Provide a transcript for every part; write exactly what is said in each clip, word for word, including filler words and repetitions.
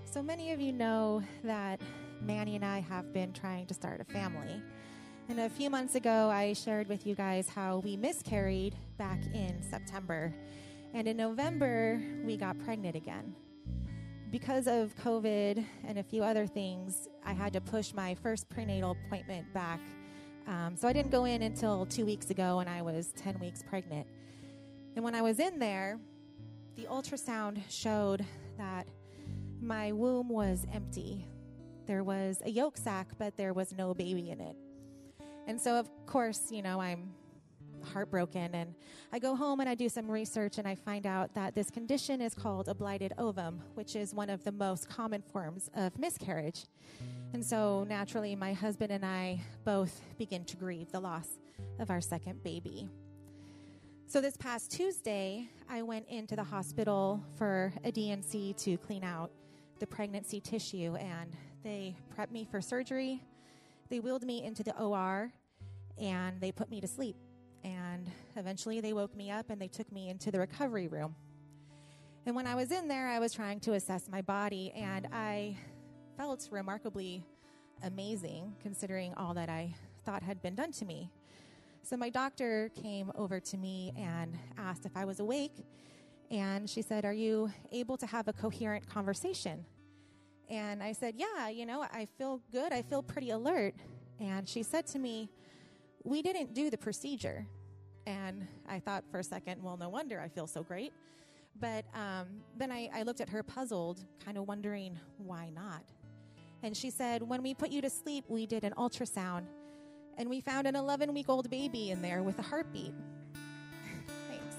So many of you know that Manny and I have been trying to start a family. And a few months ago, I shared with you guys how we miscarried back in September. And in November, we got pregnant again. Because of COVID and a few other things, I had to push my first prenatal appointment back. Um, so I didn't go in until two weeks ago, and I was ten weeks pregnant. And when I was in there, the ultrasound showed that my womb was empty. There was a yolk sac, but there was no baby in it. And so, of course, you know, I'm heartbroken, and I go home and I do some research, and I find out that this condition is called a blighted ovum, which is one of the most common forms of miscarriage. And so naturally, my husband and I both begin to grieve the loss of our second baby. So this past Tuesday, I went into the hospital for a D N C to clean out the pregnancy tissue, and they prepped me for surgery. They wheeled me into the O R, and they put me to sleep. And eventually they woke me up and they took me into the recovery room. And when I was in there, I was trying to assess my body, and I felt remarkably amazing considering all that I thought had been done to me. So my doctor came over to me and asked if I was awake, and she said, "Are you able to have a coherent conversation?" And I said, "Yeah, you know, I feel good. I feel pretty alert." And she said to me, "We didn't do the procedure." And I thought for a second, well, no wonder I feel so great. But um, then I, I looked at her puzzled, kind of wondering why not. And she said, "When we put you to sleep, we did an ultrasound, and we found an eleven-week-old baby in there with a heartbeat." Thanks.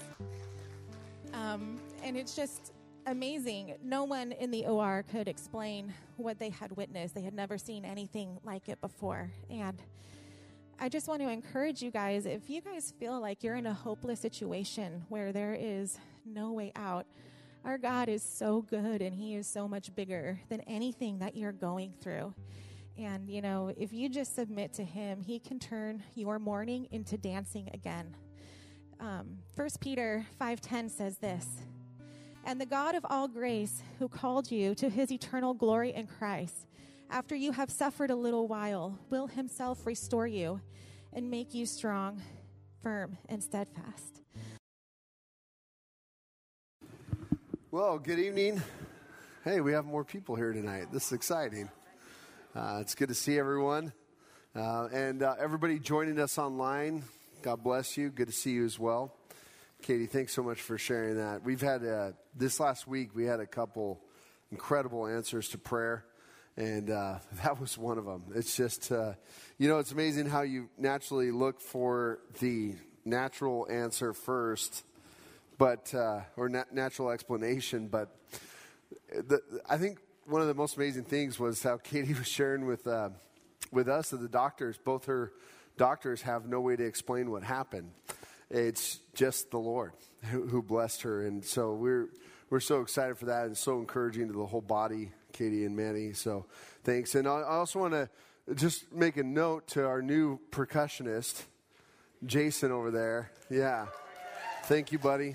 Um, and it's just amazing. No one in the O R could explain what they had witnessed. They had never seen anything like it before. And I just want to encourage you guys, if you guys feel like you're in a hopeless situation where there is no way out, our God is so good, and he is so much bigger than anything that you're going through. And, you know, if you just submit to him, he can turn your mourning into dancing again. Um, First Peter five ten says this, "And the God of all grace, who called you to his eternal glory in Christ, after you have suffered a little while, will himself restore you and make you strong, firm, and steadfast." Well, good evening. Hey, we have more people here tonight. This is exciting. Uh, it's good to see everyone. Uh, and uh, everybody joining us online, God bless you. Good to see you as well. Katie, thanks so much for sharing that. We've had, uh, this last week, we had a couple incredible answers to prayer. And uh, that was one of them. It's just, uh, you know, it's amazing how you naturally look for the natural answer first, but uh, or nat- natural explanation. But the, I think one of the most amazing things was how Katie was sharing with uh, with us that the doctors, both her doctors, have no way to explain what happened. It's just the Lord who, who blessed her, and so we're we're so excited for that, and so encouraging to the whole body, Katie and Manny. So thanks. And I also want to just make a note to our new percussionist, Jason over there. Yeah. Thank you, buddy.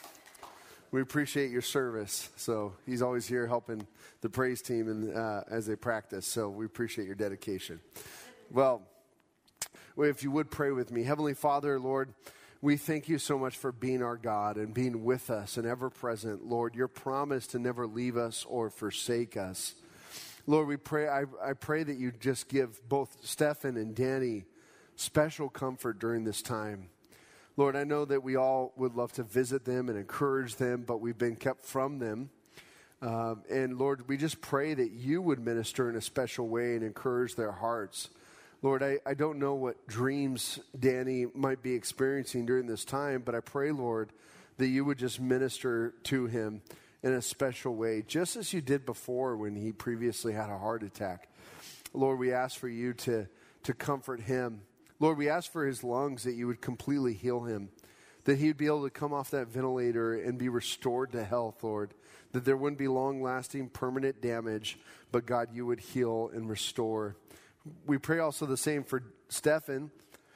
We appreciate your service. So he's always here helping the praise team and uh, as they practice. So we appreciate your dedication. Well, if you would pray with me. Heavenly Father, Lord, we thank you so much for being our God and being with us and ever present. Lord, your promise to never leave us or forsake us. Lord, we pray, I, I pray that you just give both Stefan and Danny special comfort during this time. Lord, I know that we all would love to visit them and encourage them, but we've been kept from them. Um, and Lord, we just pray that you would minister in a special way and encourage their hearts. Lord, I, I don't know what dreams Danny might be experiencing during this time, but I pray, Lord, that you would just minister to him in a special way, just as you did before when he previously had a heart attack. Lord, we ask for you to, to comfort him. Lord, we ask for his lungs that you would completely heal him, that he would be able to come off that ventilator and be restored to health, Lord, that there wouldn't be long-lasting permanent damage, but God, you would heal and restore. We pray also the same for Stefan.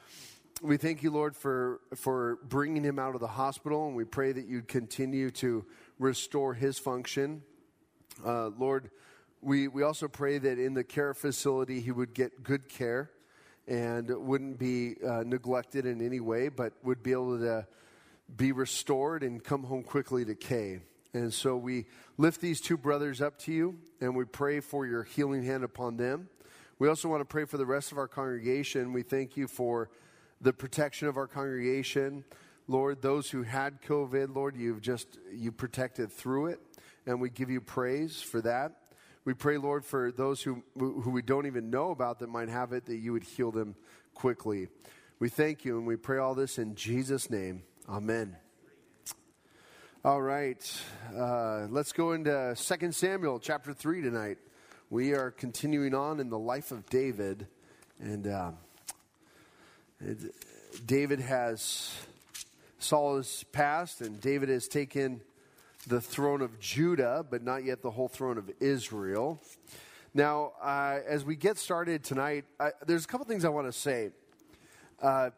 We thank you, Lord, for, for bringing him out of the hospital, and we pray that you'd continue to restore his function. Uh, Lord, we, we also pray that in the care facility he would get good care and wouldn't be uh, neglected in any way, but would be able to be restored and come home quickly to Kay. And so we lift these two brothers up to you, and we pray for your healing hand upon them. We also want to pray for the rest of our congregation. We thank you for the protection of our congregation. Lord, those who had COVID, Lord, you've just, you protected through it, and we give you praise for that. We pray, Lord, for those who, who we don't even know about that might have it, that you would heal them quickly. We thank you, and we pray all this in Jesus' name. Amen. All right, uh, let's go into Second Samuel chapter three tonight. We are continuing on in the life of David, and uh, it, David has, Saul has passed, and David has taken the throne of Judah, but not yet the whole throne of Israel. Now, uh, as we get started tonight, I, there's a couple things I want to say. Uh,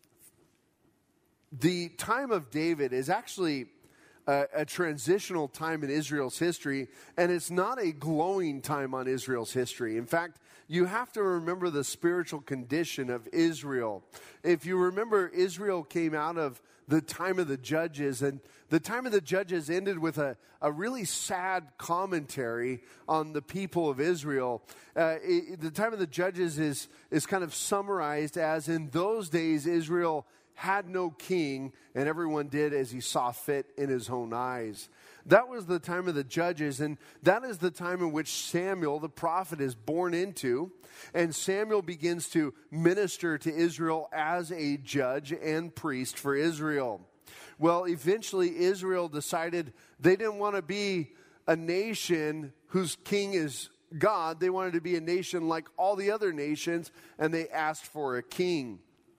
the time of David is actually A, a transitional time in Israel's history, and it's not a glowing time on Israel's history. In fact, you have to remember the spiritual condition of Israel. If you remember, Israel came out of the time of the Judges, and the time of the Judges ended with a, a really sad commentary on the people of Israel. Uh, it, the time of the Judges is, is kind of summarized as, in those days, Israel had no king, and everyone did as he saw fit in his own eyes. That was the time of the Judges, and that is the time in which Samuel, the prophet, is born into, and Samuel begins to minister to Israel as a judge and priest for Israel. Well, eventually Israel decided they didn't want to be a nation whose king is God. They wanted to be a nation like all the other nations, and they asked for a king.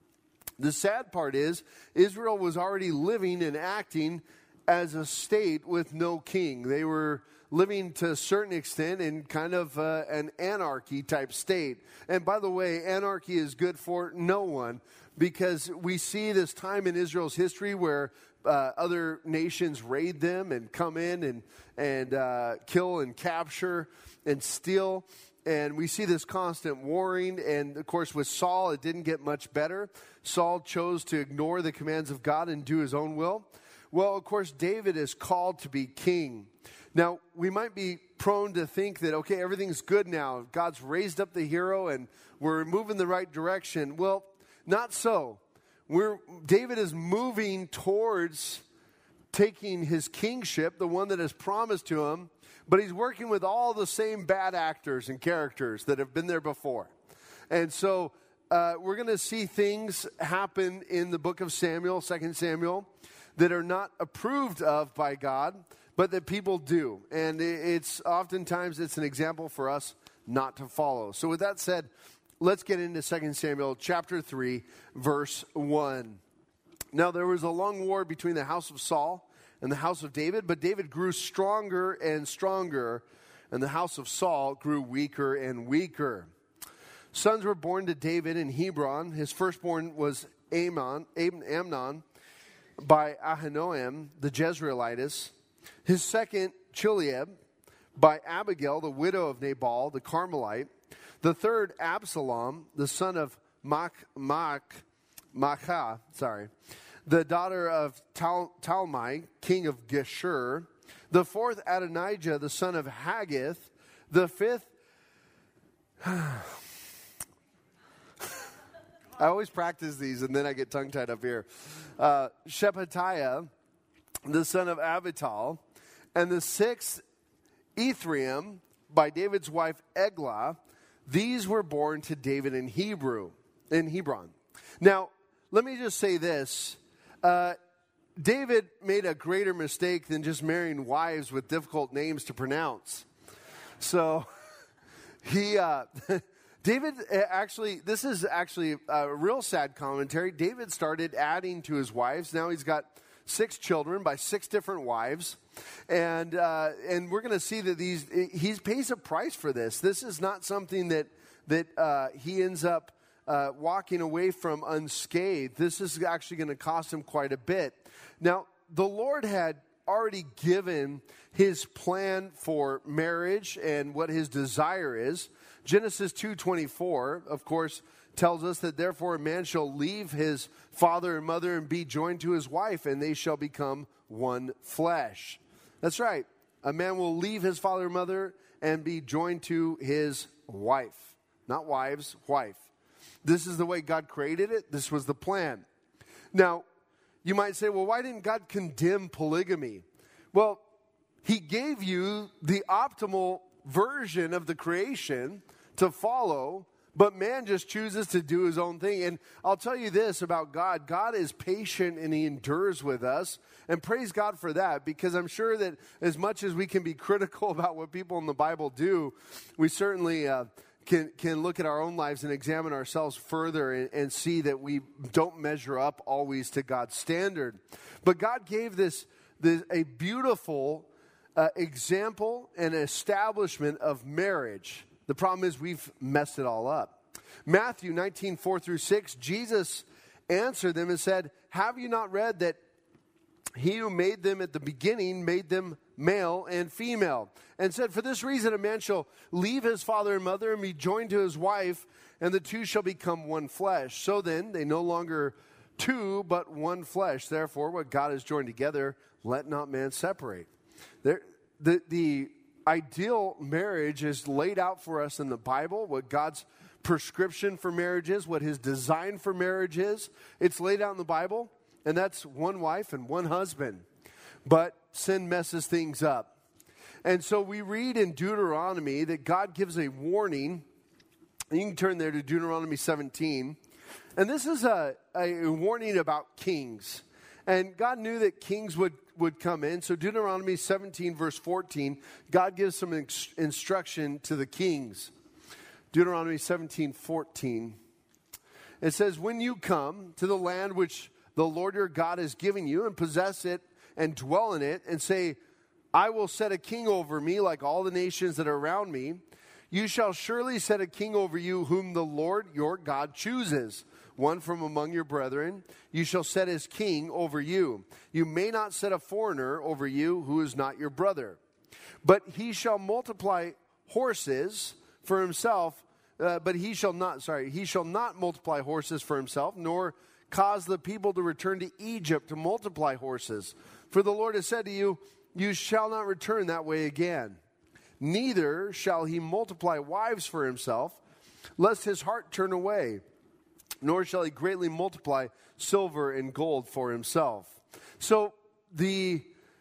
The sad part is, Israel was already living and acting as a state with no king. They were living to a certain extent in kind of uh, an anarchy type state. And by the way, anarchy is good for no one, because we see this time in Israel's history where uh, other nations raid them and come in and, and uh, kill and capture and steal. And we see this constant warring. And, of course, with Saul, it didn't get much better. Saul chose to ignore the commands of God and do his own will. Well, of course, David is called to be king. Now, we might be prone to think that, okay, everything's good now. God's raised up the hero and we're moving the right direction. Well, not so. We're, David is moving towards taking his kingship, the one that is promised to him, but he's working with all the same bad actors and characters that have been there before. And so uh, we're going to see things happen in the book of Samuel, Second Samuel, that are not approved of by God, but that people do. And it's oftentimes it's an example for us not to follow. So with that said, let's get into Second Samuel chapter three, verse one. Now there was a long war between the house of Saul and the house of David, but David grew stronger and stronger, and the house of Saul grew weaker and weaker. Sons were born to David in Hebron. His firstborn was Amnon, Amnon by Ahinoam, the Jezreelitess. His second, Chileab, by Abigail, the widow of Nabal, the Carmelite. The third, Absalom, the son of Mach, Mach, Maachah, sorry, the daughter of Tal, Talmai, king of Geshur. The fourth, Adonijah, the son of Haggith. The fifth, I always practice these and then I get tongue-tied up here. Uh, Shephatiah, the son of Abital. And the sixth, Ephraim, by David's wife Eglah. These were born to David in Hebrew, in Hebron. Now, let me just say this. Uh, David made a greater mistake than just marrying wives with difficult names to pronounce. So, he, uh, David actually, this is actually a real sad commentary. David started adding to his wives. Now he's got six children by six different wives. And uh, and we're going to see that these he pays a price for this. This is not something that, that uh, he ends up uh, walking away from unscathed. This is actually going to cost him quite a bit. Now, the Lord had already given his plan for marriage and what his desire is. Genesis two twenty-four, of course, tells us that therefore a man shall leave his father and mother and be joined to his wife, and they shall become one flesh. That's right. A man will leave his father and mother and be joined to his wife. Not wives, wife. This is the way God created it. This was the plan. Now, you might say, well, why didn't God condemn polygamy? Well, he gave you the optimal version of the creation to follow, but man just chooses to do his own thing. And I'll tell you this about God. God is patient and he endures with us. And praise God for that, because I'm sure that as much as we can be critical about what people in the Bible do, we certainly uh, can, can look at our own lives and examine ourselves further and, and see that we don't measure up always to God's standard. But God gave this, this a beautiful uh, example and establishment of marriage. The problem is we've messed it all up. Matthew nineteen, four through six, Jesus answered them and said, have you not read that he who made them at the beginning made them male and female? And said, for this reason a man shall leave his father and mother and be joined to his wife, and the two shall become one flesh. So then they no longer two, but one flesh. Therefore, what God has joined together, let not man separate. There, the, the ideal marriage is laid out for us in the Bible, what God's prescription for marriage is, what his design for marriage is. It's laid out in the Bible, and that's one wife and one husband. But sin messes things up. And so we read in Deuteronomy that God gives a warning. You can turn there to Deuteronomy seventeen. And this is a, a warning about kings. And God knew that kings would, would come in. So Deuteronomy seventeen, verse fourteen, God gives some ex- instruction to the kings. Deuteronomy seventeen, fourteen. It says, when you come to the land which the Lord your God is giving you, and possess it and dwell in it, and say, I will set a king over me like all the nations that are around me. You shall surely set a king over you whom the Lord your God chooses, one from among your brethren. You shall set his king over you. You may not set a foreigner over you who is not your brother. But he shall multiply horses for himself, uh, but he shall not, sorry, he shall not multiply horses for himself, nor cause the people to return to Egypt to multiply horses. For the Lord has said to you, you shall not return that way again. Neither shall he multiply wives for himself, lest his heart turn away. Nor shall he greatly multiply silver and gold for himself. So the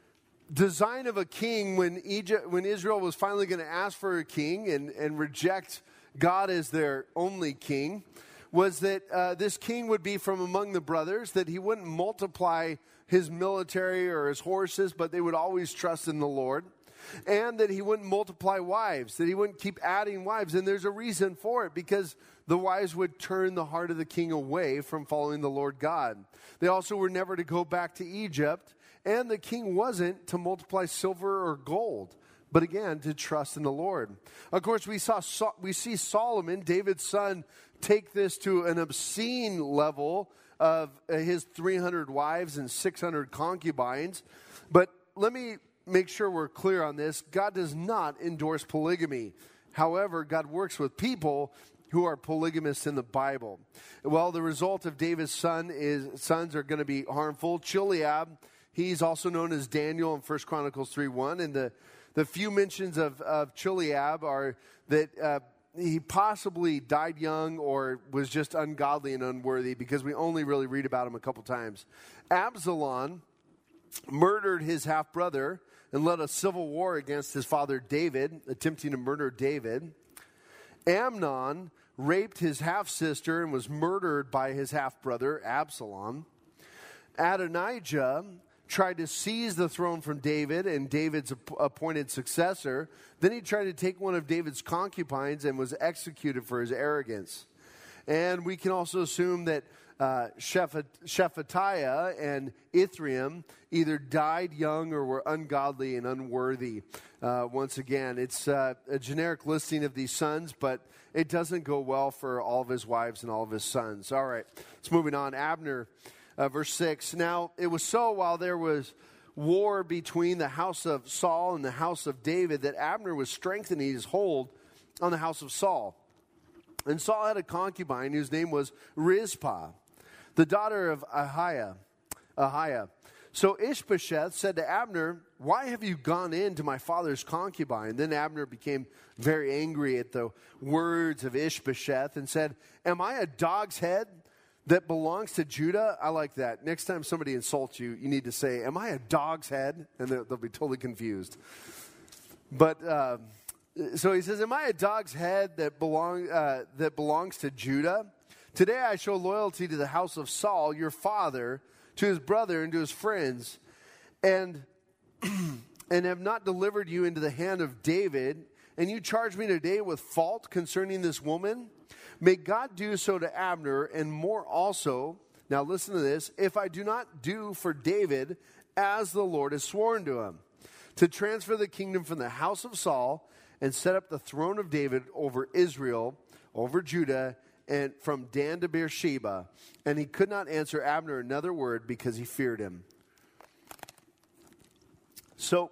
design of a king, when Egypt, when Israel was finally going to ask for a king and, and reject God as their only king, was that uh, this king would be from among the brothers, that he wouldn't multiply his military or his horses, but they would always trust in the Lord. And that he wouldn't multiply wives, that he wouldn't keep adding wives. And there's a reason for it, because the wives would turn the heart of the king away from following the Lord God. They also were never to go back to Egypt, and the king wasn't to multiply silver or gold, but again, to trust in the Lord. Of course, we saw we see Solomon, David's son, take this to an obscene level of his three hundred wives and six hundred concubines. But let me make sure we're clear on this. God does not endorse polygamy. However, God works with people who are polygamists in the Bible. Well, the result of David's son is sons are going to be harmful. Chileab, he's also known as Daniel in First Chronicles three one. And the, the few mentions of, of Chileab are that uh, he possibly died young or was just ungodly and unworthy, because we only really read about him a couple times. Absalom murdered his half-brother and led a civil war against his father David, attempting to murder David. Amnon raped his half-sister and was murdered by his half-brother Absalom. Adonijah tried to seize the throne from David and David's appointed successor. Then he tried to take one of David's concubines and was executed for his arrogance. And we can also assume that uh, Shephatiah and Ithream either died young or were ungodly and unworthy. Uh, once again, it's uh, a generic listing of these sons, but it doesn't go well for all of his wives and all of his sons. All right, let's moving on. Abner. Uh, verse six, now it was so while there was war between the house of Saul and the house of David that Abner was strengthening his hold on the house of Saul. And Saul had a concubine whose name was Rizpah, the daughter of Ahiah. Ahiah. So Ishbosheth said to Abner, "Why have you gone in to my father's concubine?" Then Abner became very angry at the words of Ishbosheth and said, "Am I a dog's head that belongs to Judah?" I like that. Next time somebody insults you, you need to say, "Am I a dog's head?" And they'll, they'll be totally confused. But uh, so he says, "Am I a dog's head that belong uh, that belongs to Judah? Today I show loyalty to the house of Saul, your father, to his brother and to his friends, and and have not delivered you into the hand of David, and you charge me today with fault concerning this woman? May God do so to Abner, and more also." Now listen to this. "If I do not do for David as the Lord has sworn to him, to transfer the kingdom from the house of Saul and set up the throne of David over Israel, over Judah, and from Dan to Beersheba." And he could not answer Abner another word because he feared him. So,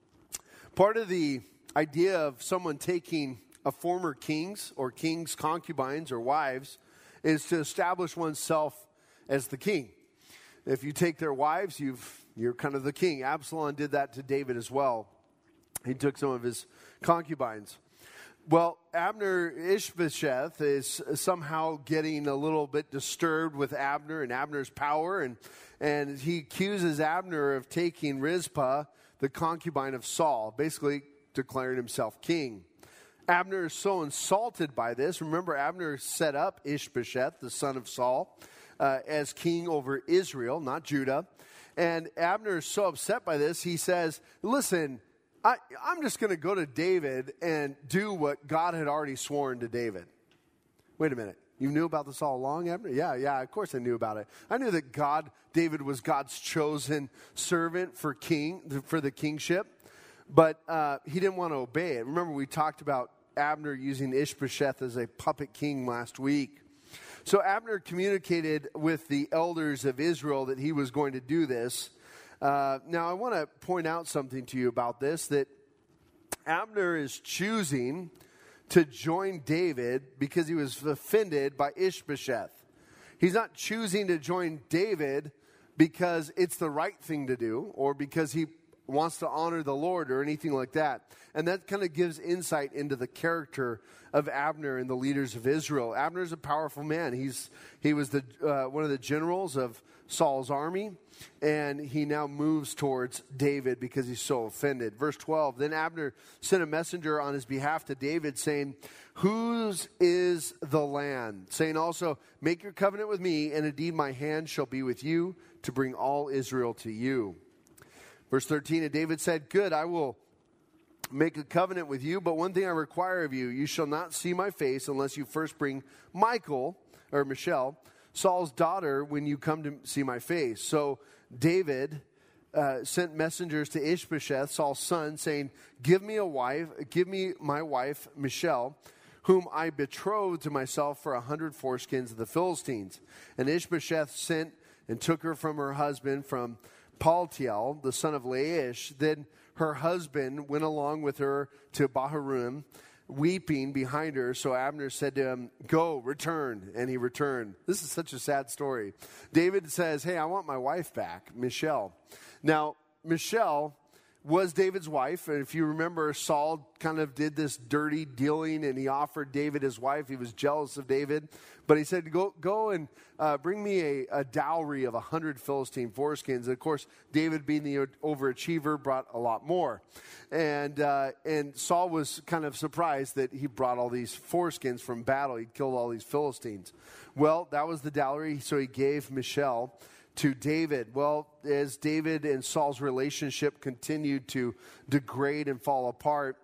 part of the idea of someone taking a former king's or king's concubines or wives is to establish oneself as the king. If you take their wives, you've, you're kind of the king. Absalom did that to David as well. He took some of his concubines. Well, Abner, Ishbosheth is somehow getting a little bit disturbed with Abner and Abner's power, and, and he accuses Abner of taking Rizpah, the concubine of Saul, basically declaring himself king. Abner is so insulted by this. Remember, Abner set up Ishbosheth, the son of Saul, uh, as king over Israel, not Judah. And Abner is so upset by this, he says, "Listen, I, I'm just going to go to David and do what God had already sworn to David." Wait a minute. You knew about this all along, Abner? Yeah, yeah, of course I knew about it. I knew that God, David was God's chosen servant for king, for the kingship. But uh, he didn't want to obey it. Remember, we talked about Abner using Ishbosheth as a puppet king last week. So Abner communicated with the elders of Israel that he was going to do this. Uh, now, I want to point out something to you about this, that Abner is choosing to join David because he was offended by Ishbosheth. He's not choosing to join David because it's the right thing to do or because he wants to honor the Lord or anything like that. And that kind of gives insight into the character of Abner and the leaders of Israel. Abner is a powerful man. He's he was the uh, one of the generals of Saul's army, and he now moves towards David because he's so offended. Verse twelve, "Then Abner sent a messenger on his behalf to David, saying, 'Whose is the land?' Saying also, 'Make your covenant with me, and indeed my hand shall be with you to bring all Israel to you.'" Verse thirteen, "And David said, 'Good, I will make a covenant with you, but one thing I require of you, you shall not see my face unless you first bring Michal,'" or Michelle, "Saul's daughter, when you come to see my face." So David uh, sent messengers to Ishbosheth, Saul's son, saying, "Give me a wife, give me my wife, Michelle, whom I betrothed to myself for a hundred foreskins of the Philistines." And Ishbosheth sent and took her from her husband, from Paltiel, the son of Laish. Then her husband went along with her to Bahurim, weeping behind her. So Abner said to him, "Go, return." And he returned. This is such a sad story. David says, "Hey, I want my wife back, Michelle." Now, Michelle was David's wife. And if you remember, Saul kind of did this dirty dealing, and he offered David his wife. He was jealous of David. But he said, go go and uh, bring me a, a dowry of a hundred Philistine foreskins. And of course, David, being the overachiever, brought a lot more. And uh, and Saul was kind of surprised that he brought all these foreskins from battle. He'd killed all these Philistines. Well, that was the dowry, so he gave Michelle to David. Well, as David and Saul's relationship continued to degrade and fall apart,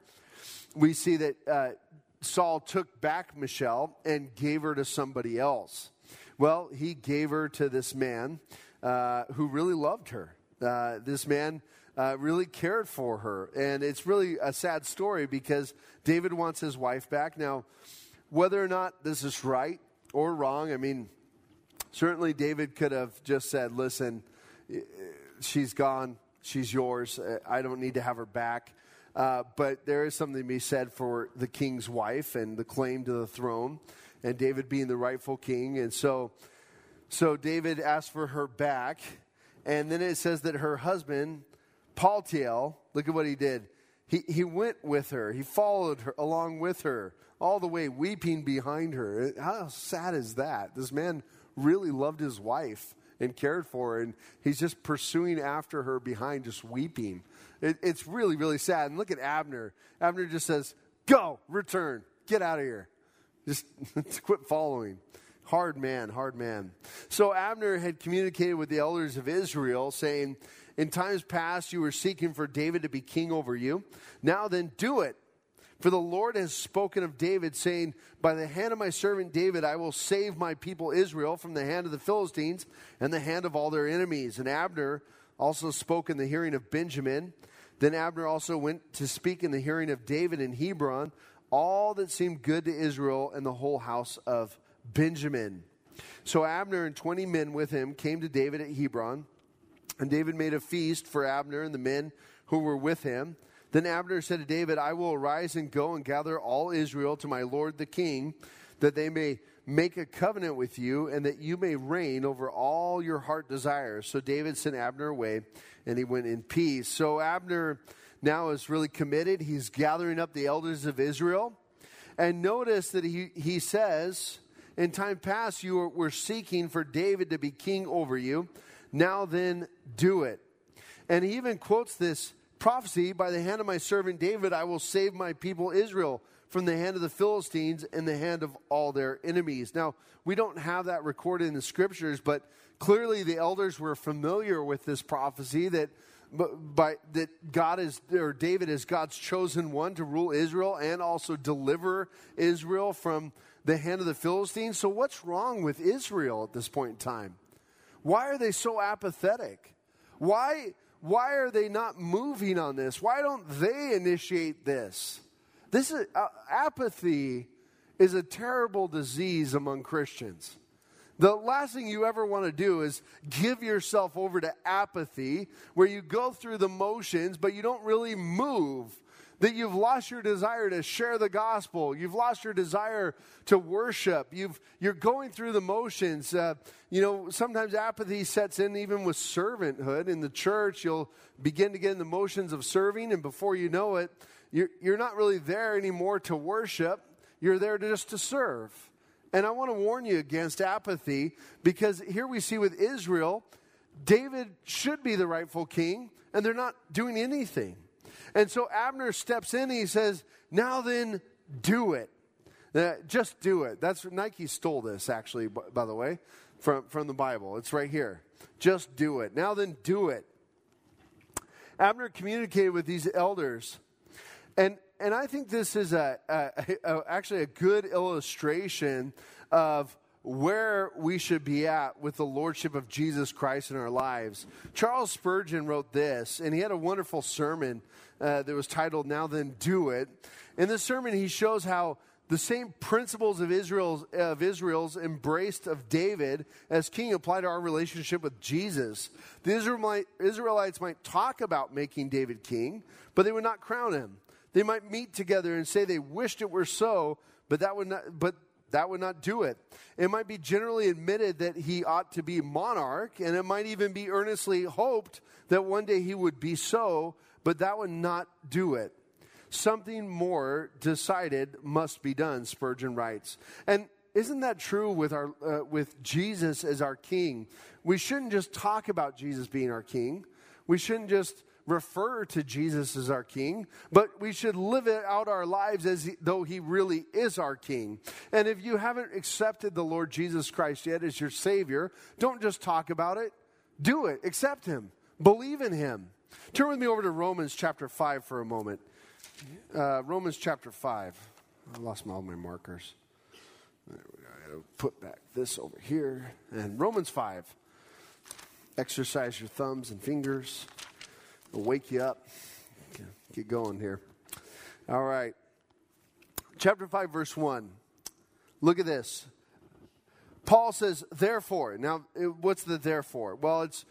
we see that uh, Saul took back Michelle and gave her to somebody else. Well, he gave her to this man uh, who really loved her. Uh, this man uh, really cared for her. And it's really a sad story because David wants his wife back. Now, whether or not this is right or wrong, I mean, certainly David could have just said, "Listen, she's gone. she's yours. I don't need to have her back. Uh, but there is something to be said for the king's wife and the claim to the throne, and David being the rightful king. And so, so David asked for her back, and then it says that her husband, Paltiel, look at what he did. He he went with her. He followed her along with her all the way, weeping behind her. How sad is that? This man really loved his wife and cared for her, and he's just pursuing after her behind, just weeping. It, it's really, really sad. And look at Abner. Abner just says, go, return, get out of here. Just quit following. Hard man, hard man. So Abner had communicated with the elders of Israel, saying, in times past you were seeking for David to be king over you. Now then, do it. For the Lord has spoken of David, saying, by the hand of my servant David, I will save my people Israel from the hand of the Philistines and the hand of all their enemies. And Abner also spoke in the hearing of Benjamin. Then Abner also went to speak in the hearing of David in Hebron, all that seemed good to Israel and the whole house of Benjamin. So Abner and twenty men with him came to David at Hebron, and David made a feast for Abner and the men who were with him. Then Abner said to David, I will arise and go and gather all Israel to my lord the king, that they may make a covenant with you, and that you may reign over all your heart desires. So David sent Abner away, and he went in peace. So Abner now is really committed. He's gathering up the elders of Israel. And notice that he, he says, in time past you were seeking for David to be king over you. Now then, do it. And he even quotes this prophecy, by the hand of my servant David, I will save my people Israel from the hand of the Philistines and the hand of all their enemies. Now, we don't have that recorded in the scriptures, but clearly the elders were familiar with this prophecy that by that God is, or David is God's chosen one to rule Israel and also deliver Israel from the hand of the Philistines. So what's wrong with Israel at this point in time? Why are they so apathetic? Why Why are they not moving on this? Why don't they initiate this? This is, uh, apathy is a terrible disease among Christians. The last thing you ever want to do is give yourself over to apathy, where you go through the motions, but you don't really move. That you've lost your desire to share the gospel. You've lost your desire to worship. You've, you're going through the motions. Uh, you know, sometimes apathy sets in even with servanthood. In the church, you'll begin to get in the motions of serving, and before you know it, you're, you're not really there anymore to worship. You're there to just to serve. And I want to warn you against apathy, because here we see with Israel, David should be the rightful king, and they're not doing anything. And so Abner steps in and he says, now then, do it. Uh, just do it. That's Nike stole this, actually, b- by the way, from, from the Bible. It's right here. Just do it. Now then, do it. Abner communicated with these elders. And and I think this is a, a, a actually a good illustration of where we should be at with the lordship of Jesus Christ in our lives. Charles Spurgeon wrote this, and he had a wonderful sermon uh, that was titled, Now Then Do It. In this sermon, he shows how the same principles of Israel's, of Israel's embraced of David as king apply to our relationship with Jesus. The Israelite, Israelites might talk about making David king, but they would not crown him. They might meet together and say they wished it were so, but that would not, but that would not do it. It might be generally admitted that he ought to be monarch, and it might even be earnestly hoped that one day he would be so, but that would not do it. Something more decided must be done, Spurgeon writes. And isn't that true with our uh, with Jesus as our king? We shouldn't just talk about Jesus being our king. We shouldn't just refer to Jesus as our king, but we should live it out our lives as he, though he really is our king. And if you haven't accepted the Lord Jesus Christ yet as your Savior, don't just talk about it. Do it. Accept him. Believe in him. Turn with me over to Romans chapter five for a moment. Uh, Romans chapter five. I lost my, all my markers. I gotta put back this over here. And Romans five. Exercise your thumbs and fingers. It'll wake you up. Get going here. All right. Chapter five, verse one. Look at this. Paul says, therefore. Now, what's the therefore? Well, it's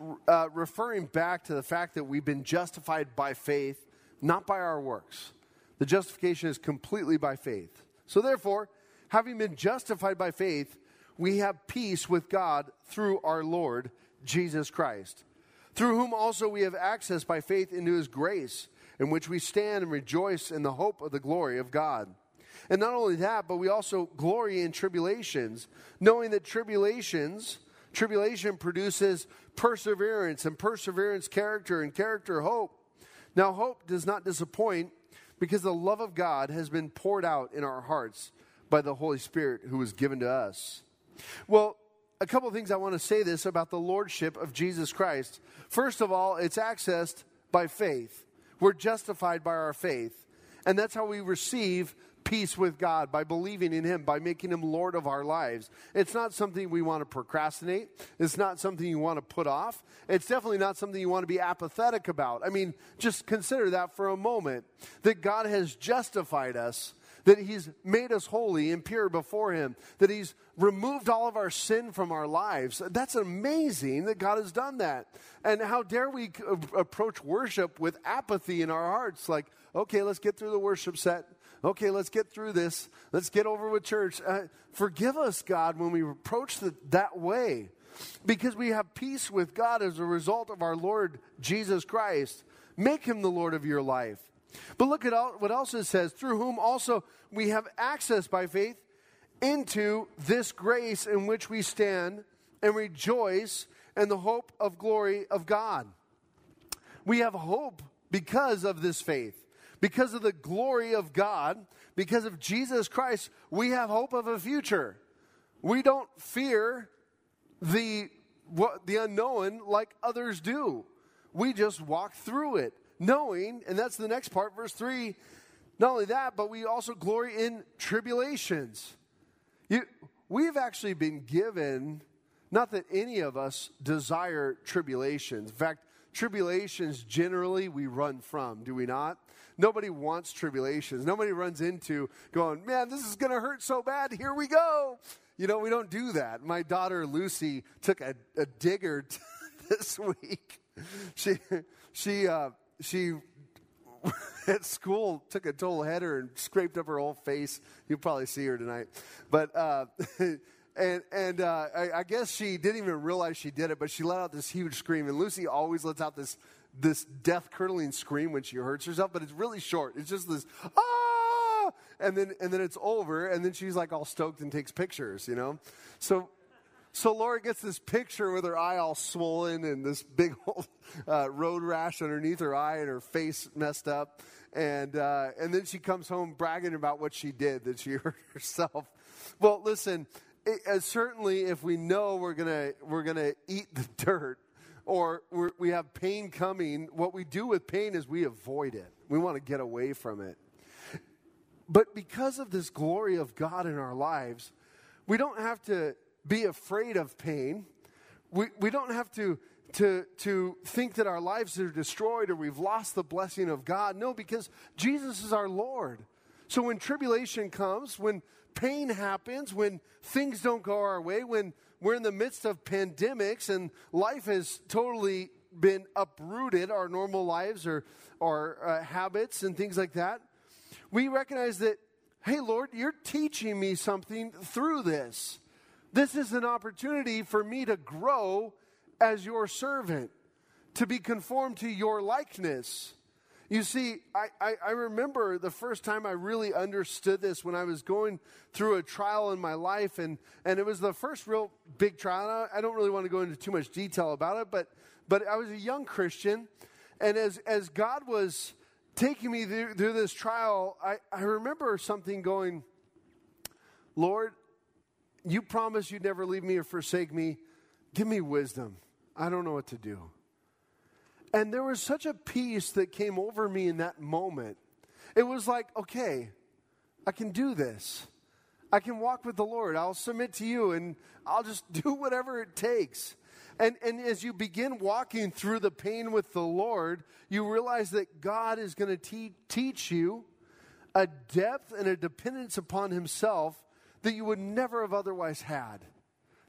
uh, referring back to the fact that we've been justified by faith, not by our works. The justification is completely by faith. So therefore, having been justified by faith, we have peace with God through our Lord Jesus Christ, through whom also we have access by faith into his grace, in which we stand and rejoice in the hope of the glory of God. And not only that, but we also glory in tribulations, knowing that tribulations, tribulation produces perseverance, and perseverance character, and character hope. Now hope does not disappoint, because the love of God has been poured out in our hearts by the Holy Spirit who was given to us. Well, a couple of things I want to say this about the lordship of Jesus Christ. First of all, it's accessed by faith. We're justified by our faith. And that's how we receive peace with God, by believing in him, by making him Lord of our lives. It's not something we want to procrastinate. It's not something you want to put off. It's definitely not something you want to be apathetic about. I mean, just consider that for a moment, that God has justified us, that he's made us holy and pure before him, that he's removed all of our sin from our lives. That's amazing that God has done that. And how dare we approach worship with apathy in our hearts, like, okay, let's get through the worship set. Okay, let's get through this. Let's get over with church. Uh, forgive us, God, when we approach the, that way, because we have peace with God as a result of our Lord Jesus Christ. Make him the Lord of your life. But look at all, what else it says, through whom also we have access by faith into this grace in which we stand and rejoice in the hope of glory of God. We have hope because of this faith. Because of the glory of God, because of Jesus Christ, we have hope of a future. We don't fear the, what, the unknown like others do. We just walk through it, knowing, and that's the next part, verse three, not only that, but we also glory in tribulations. You, we've actually been given, not that any of us desire tribulations. In fact, tribulations generally we run from, do we not? Nobody wants tribulations. Nobody runs into going, man, this is going to hurt so bad. Here we go. You know, we don't do that. My daughter Lucy took a, a digger t- this week. She, she, uh, she at school took a total header and scraped up her whole face. You'll probably see her tonight. But, uh, and, and uh, I, I guess she didn't even realize she did it, but she let out this huge scream. And Lucy always lets out this this death-curdling scream when she hurts herself, but it's really short. It's just this, ah! And then and then it's over, and then she's like all stoked and takes pictures, you know? So so Laura gets this picture with her eye all swollen and this big old uh, road rash underneath her eye and her face messed up. And uh, and then she comes home bragging about what she did, that she hurt herself. Well, listen, it, uh, certainly if we know we're gonna we're gonna eat the dirt, or we're, we have pain coming, what we do with pain is we avoid it. We want to get away from it. But because of this glory of God in our lives, we don't have to be afraid of pain. We, we don't have to, to, to think that our lives are destroyed or we've lost the blessing of God. No, because Jesus is our Lord. So when tribulation comes, when pain happens, when things don't go our way, when we're in the midst of pandemics and life has totally been uprooted, our normal lives or our uh, habits and things like that, we recognize that, hey, Lord, you're teaching me something through this. This is an opportunity for me to grow as your servant, to be conformed to your likeness. You see, I, I, I remember the first time I really understood this when I was going through a trial in my life, and, and it was the first real big trial. I don't really want to go into too much detail about it, but but I was a young Christian, and as as God was taking me through, through this trial, I, I remember something going, Lord, you promised you'd never leave me or forsake me. Give me wisdom. I don't know what to do. And there was such a peace that came over me in that moment. It was like, okay, I can do this. I can walk with the Lord. I'll submit to you, and I'll just do whatever it takes. And, and as you begin walking through the pain with the Lord, you realize that God is going to te- teach you a depth and a dependence upon himself that you would never have otherwise had.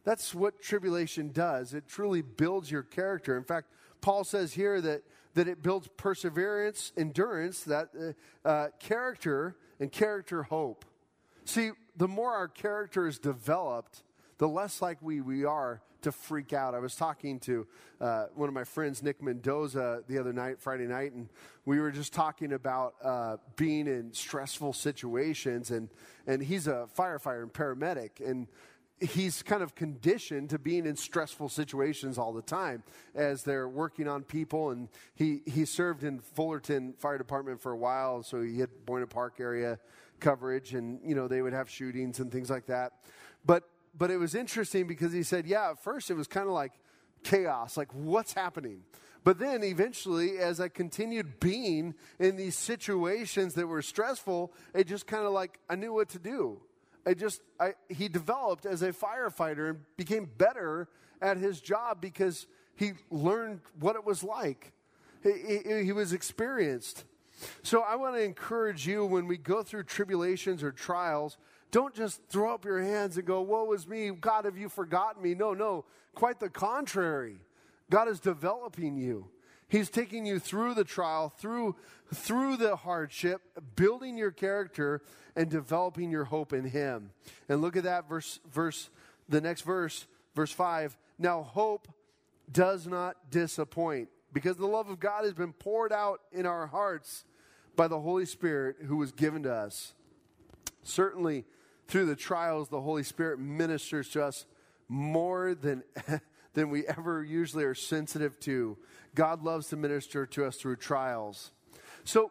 That's what tribulation does. It truly builds your character. In fact, Paul says here that, that it builds perseverance, endurance, that uh, uh, character, and character hope. See, the more our character is developed, the less likely we are to freak out. I was talking to uh, one of my friends, Nick Mendoza, the other night, Friday night, and we were just talking about uh, being in stressful situations, and, and he's a firefighter and paramedic, and he's kind of conditioned to being in stressful situations all the time as they're working on people. And he, he served in Fullerton Fire Department for a while, so he had Boynton Park area coverage, and, you know, they would have shootings and things like that. But but it was interesting because he said, yeah, at first it was kind of like chaos, like what's happening? But then eventually, as I continued being in these situations that were stressful, it just kind of like I knew what to do. I just, I, he developed as a firefighter and became better at his job because he learned what it was like. He, he, he was experienced. So I want to encourage you when we go through tribulations or trials, don't just throw up your hands and go, woe is me, God, have you forgotten me? No, no, quite the contrary. God is developing you. He's taking you through the trial, through, through the hardship, building your character, and developing your hope in Him. And look at that verse, verse, the next verse, verse five. Now hope does not disappoint, because the love of God has been poured out in our hearts by the Holy Spirit who was given to us. Certainly, through the trials, the Holy Spirit ministers to us more than, than we ever usually are sensitive to. God loves to minister to us through trials. So,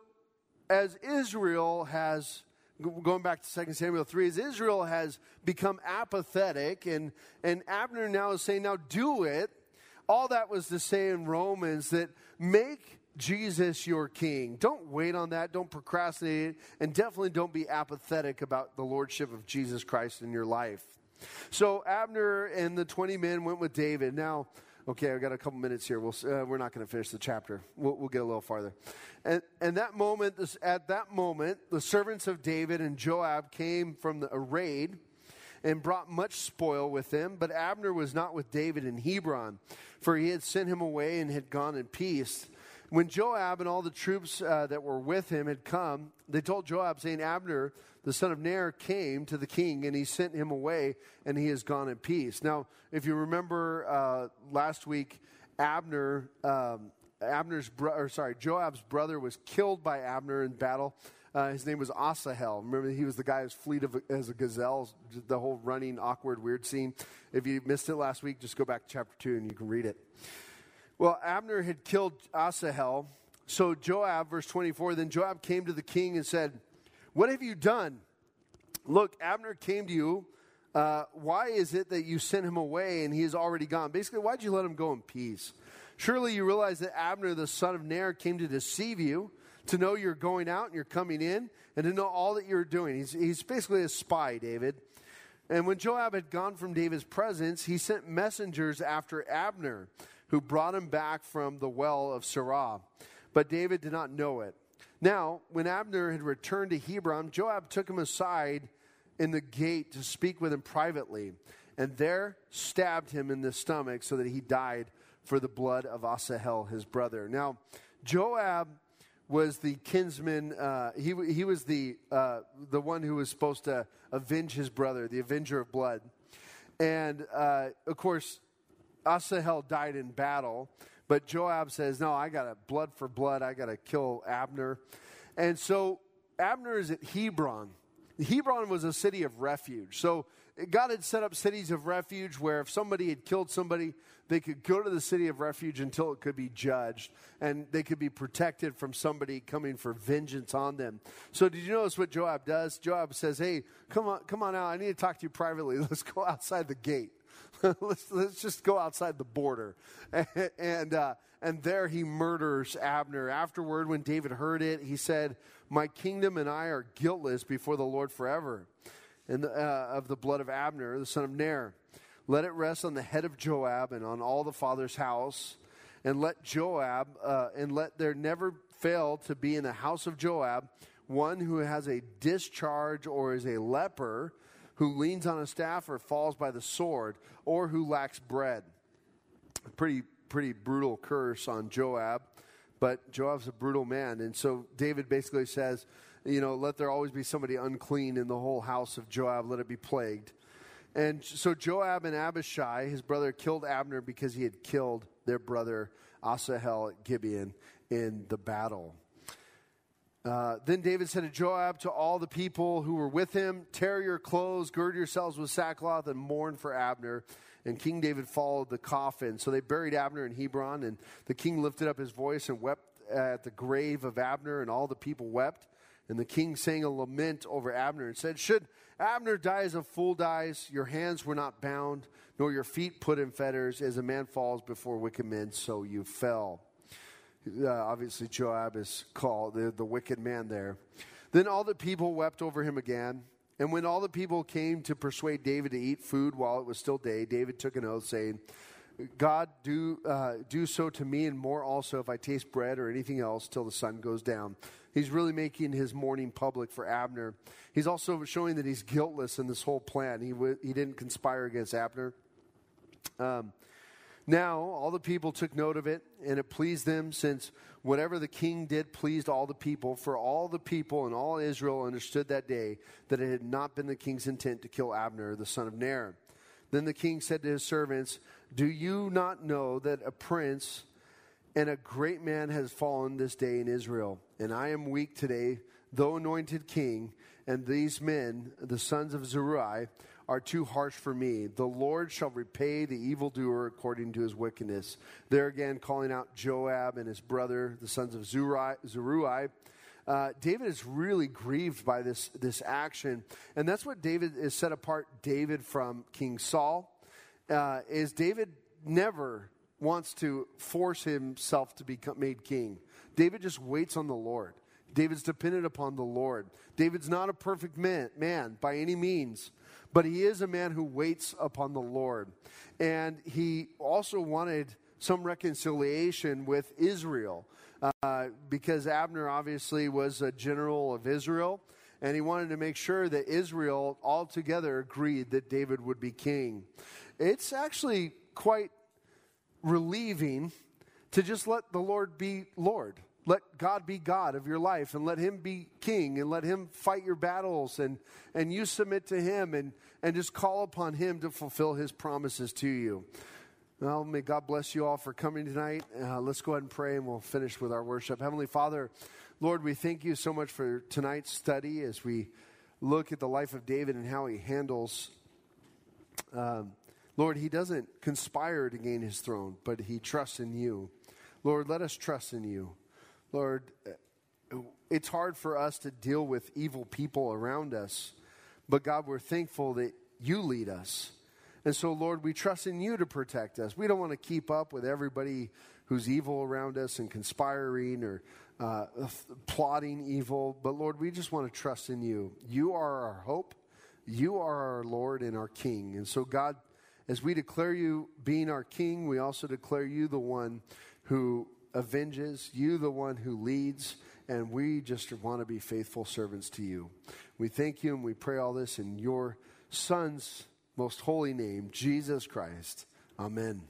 as Israel has, going back to Second Samuel three, as Israel has become apathetic, and, and Abner now is saying, now do it. All that was to say in Romans that make Jesus your king. Don't wait on that. Don't procrastinate it. And definitely don't be apathetic about the lordship of Jesus Christ in your life. So Abner and the twenty men went with David. Now, okay, I've got a couple minutes here. We'll, uh, we're not going to finish the chapter. We'll, we'll get a little farther. And, and that moment, this, at that moment, the servants of David and Joab came from the, a raid and brought much spoil with them. But Abner was not with David in Hebron, for he had sent him away and had gone in peace. When Joab and all the troops uh, that were with him had come, they told Joab, saying, Abner, the son of Ner, came to the king, and he sent him away, and he has gone in peace. Now, if you remember uh, last week, Abner, um, Abner's bro- or sorry, Joab's brother was killed by Abner in battle. Uh, his name was Asahel. Remember, he was the guy who's fleet of, as a gazelle, the whole running, awkward, weird scene. If you missed it last week, just go back to chapter two, and you can read it. Well, Abner had killed Asahel. So Joab, verse twenty-four, then Joab came to the king and said, what have you done? Look, Abner came to you. Uh, why is it that you sent him away and he is already gone? Basically, why'd you let him go in peace? Surely you realize that Abner, the son of Ner, came to deceive you, to know you're going out and you're coming in, and to know all that you're doing. He's, he's basically a spy, David. And when Joab had gone from David's presence, he sent messengers after Abner, who brought him back from the well of Sirah. But David did not know it. Now, when Abner had returned to Hebron, Joab took him aside in the gate to speak with him privately, and there stabbed him in the stomach so that he died for the blood of Asahel, his brother. Now, Joab was the kinsman. Uh, he he was the uh, the one who was supposed to avenge his brother, the avenger of blood. And uh, of course, Asahel died in battle, but Joab says, no, I got to blood for blood. I got to kill Abner. And so Abner is at Hebron. Hebron was a city of refuge. So God had set up cities of refuge where if somebody had killed somebody, they could go to the city of refuge until it could be judged, and they could be protected from somebody coming for vengeance on them. So did you notice what Joab does? Joab says, hey, come on, come on out. I need to talk to you privately. Let's go outside the gate. let's, let's just go outside the border. and uh, and there he murders Abner. Afterward, when David heard it, he said, my kingdom and I are guiltless before the Lord forever, and the, uh, of the blood of Abner, the son of Ner. Let it rest on the head of Joab and on all the father's house, and let Joab, uh, and let there never fail to be in the house of Joab one who has a discharge or is a leper, who leans on a staff or falls by the sword, or who lacks bread. Pretty, pretty brutal curse on Joab, but Joab's a brutal man. And so David basically says, you know, let there always be somebody unclean in the whole house of Joab, let it be plagued. And so Joab and Abishai, his brother, killed Abner because he had killed their brother Asahel at Gibeon in the battle. Uh, then David said to Joab, to all the people who were with him, tear your clothes, gird yourselves with sackcloth, and mourn for Abner. And King David followed the coffin. So they buried Abner in Hebron, and the king lifted up his voice and wept at the grave of Abner, and all the people wept. And the king sang a lament over Abner and said, should Abner die as a fool dies, your hands were not bound, nor your feet put in fetters, as a man falls before wicked men, so you fell. Uh, obviously, Joab is called the, the wicked man there. Then all the people wept over him again. And when all the people came to persuade David to eat food while it was still day, David took an oath, saying, God, do uh, do so to me and more also if I taste bread or anything else till the sun goes down. He's really making his mourning public for Abner. He's also showing that he's guiltless in this whole plan. He w- he didn't conspire against Abner. Um Now, all the people took note of it, and it pleased them, since whatever the king did pleased all the people. For all the people and all Israel understood that day that it had not been the king's intent to kill Abner, the son of Ner. Then the king said to his servants, do you not know that a prince and a great man has fallen this day in Israel? And I am weak today, though anointed king, and these men, the sons of Zeruiah, are too harsh for me. The Lord shall repay the evildoer according to his wickedness. There again, calling out Joab and his brother, the sons of Zeruiah. Uh, David is really grieved by this, this action. And that's what David is set apart David from King Saul. Uh, is David never wants to force himself to be made king. David just waits on the Lord. David's dependent upon the Lord. David's not a perfect man, man by any means. But he is a man who waits upon the Lord. And he also wanted some reconciliation with Israel. Uh, because Abner obviously was a general of Israel. And he wanted to make sure that Israel altogether agreed that David would be king. It's actually quite relieving to just let the Lord be Lord. Let God be God of your life, and let him be king, and let him fight your battles, and, and you submit to him, and, and just call upon him to fulfill his promises to you. Well, may God bless you all for coming tonight. Uh, let's go ahead and pray, and we'll finish with our worship. Heavenly Father, Lord, we thank you so much for tonight's study as we look at the life of David and how he handles, um, Lord, he doesn't conspire to gain his throne, but he trusts in you. Lord, let us trust in you. Lord, it's hard for us to deal with evil people around us, but God, we're thankful that you lead us. And so, Lord, we trust in you to protect us. We don't want to keep up with everybody who's evil around us and conspiring or uh, plotting evil, but Lord, we just want to trust in you. You are our hope. You are our Lord and our King. And so, God, as we declare you being our King, we also declare you the one who avenges, you the one who leads, and we just want to be faithful servants to you. We thank you and we pray all this in your Son's most holy name, Jesus Christ. Amen.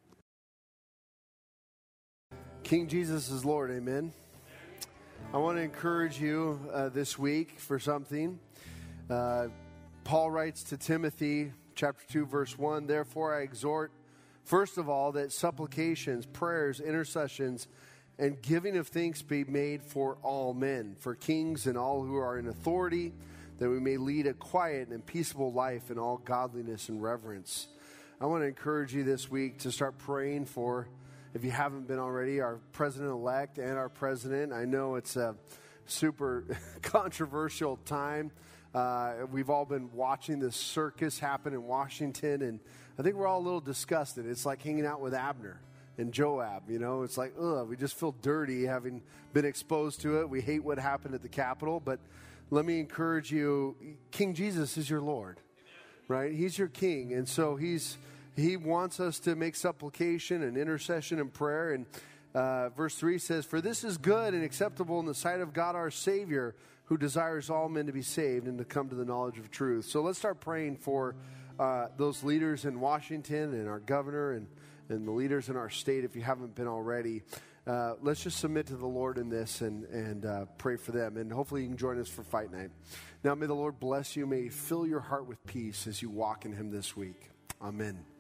King Jesus is Lord, amen. I want to encourage you uh, this week for something. Uh, Paul writes to Timothy, chapter two, verse one, therefore I exhort, first of all, that supplications, prayers, intercessions, and giving of thanks be made for all men, for kings and all who are in authority, that we may lead a quiet and peaceable life in all godliness and reverence. I want to encourage you this week to start praying for, if you haven't been already, our president-elect and our president. I know it's a super controversial time. Uh, we've all been watching this circus happen in Washington, and I think we're all a little disgusted. It's like hanging out with Abner and Joab, you know. It's like, ugh, we just feel dirty having been exposed to it. We hate what happened at the Capitol, but let me encourage you, King Jesus is your Lord, right? He's your King, and so he's he wants us to make supplication and intercession and prayer, and uh, verse three says, for this is good and acceptable in the sight of God our Savior, who desires all men to be saved and to come to the knowledge of truth. So let's start praying for uh, those leaders in Washington and our governor and, and the leaders in our state, if you haven't been already. Uh, let's just submit to the Lord in this and, and uh, pray for them. And hopefully you can join us for Fight Night. Now may the Lord bless you. May he fill your heart with peace as you walk in him this week. Amen.